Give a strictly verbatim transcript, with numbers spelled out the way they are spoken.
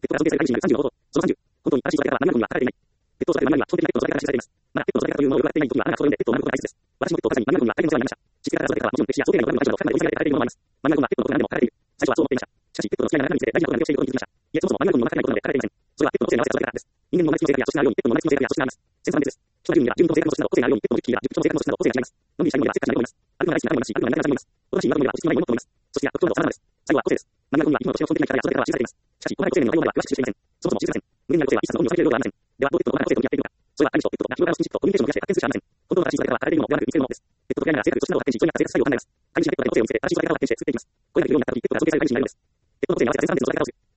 ペットが造形された回数によるさんじゅうのこと。そのさんじゅう、本当に新しい素材からは何々は書かれていない。ペットを育てるマニュアルには、基本的なペットの育て方が記載されています。また、ペットの育て方というものをよくわかっていない時には、穴が開くことでペットを守ることが大切です。私もペットを飼いにマニュアルには大変お世話になりました。しつけ方から育て方はもちろん、歴史や想定内のプログラムの中にまで追いかけられているものもあります。マニュアルにはペットのことが何でも書かれている。最初はそう思っていました。しかし、ペットの付き合いが長くなるにつれ、大事なことが抜けていることに気づきました。いえ、そもそもマニュアルにも書かれていないことなどで書かれていません。それはペットの個性に合わせた育て方です。人間の生まれつきの性格や素質があるように、ペットの生まれつきの性格や素質があります。センサー別です。人の順には、順と性格の素質など個性があるように、ペットの熟知力や熟知の性格の素質など個性が違います。のんびりしたいものやせっかちな猫もいます。歩くのが大好きな猫もいますし、歩くのが苦手な猫もいます。おとなしい苦手もいます。落ち着きのないものもいます。そして、特徴など様々です。最後は個性です。マニュアルには生き物としての基本的な力や育て方は記されています。しかし、細かい個性面の内容までは詳しく記していません。そもそも記せません。無限にある個性は一冊の本に収めきれる量がありません。では、どうペットの細かい個性と向き合っているのか。それは、飼い主とペットが日頃からのスキンシップとコミュニケーションを増やして発展するしかありません。本当の正しい育て方は書かれているものではなく見つけるものです。ペットと出会いながら性格、素質などを発見し、人に合った生活スタイルを考えます。飼い主はペットが個性を見せて、正しい育て方を発見して作っていきます。これができるようになった時、ペットが造形される毎日になるのです。ペットの個性に合わせた生産性の育て方をする。